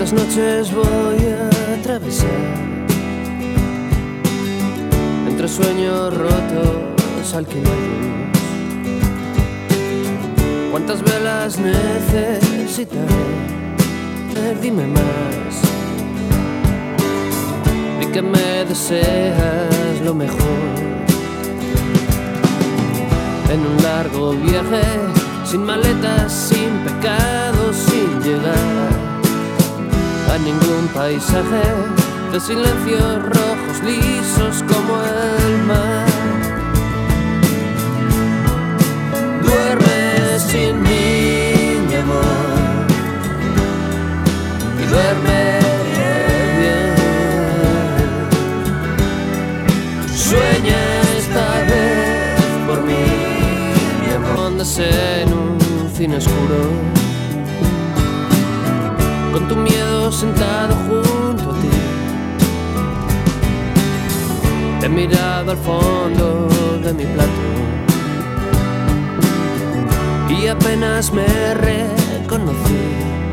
¿Cuántas noches voy a atravesar entre sueños rotos alquilados? ¿Cuántas velas necesitaré? Dime más. Di que me deseas lo mejor en un largo viaje, sin maletas, sin pecados, sin llegar a ningún paisaje de silencios rojos lisos como el mar. Duerme sin mí, mi amor, y duerme bien. Sueña esta vez por mí, mi amor. Andas en un cine oscuro, con tu miedo sentado junto a ti. Te he mirado al fondo de mi plato y apenas me reconocí.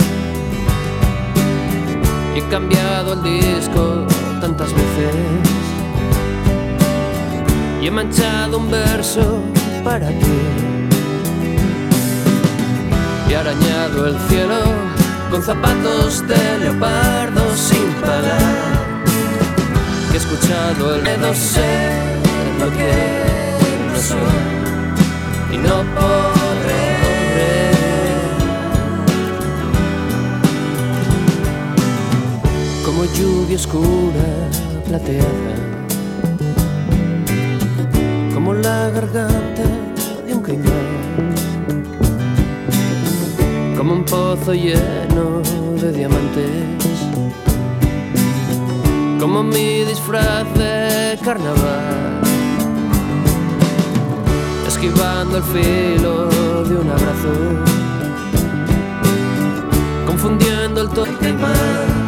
Y he cambiado el disco tantas veces y he manchado un verso para ti. Y he arañado el cielo con zapatos de leopardo sin pagar. Que he escuchado el dedo, sé lo que no soy y no podré. Como lluvia oscura plateada, como la garganta de un caimán, como un pozo lleno de diamantes, como mi disfraz de carnaval, esquivando el filo de un abrazo, confundiendo el toque mal.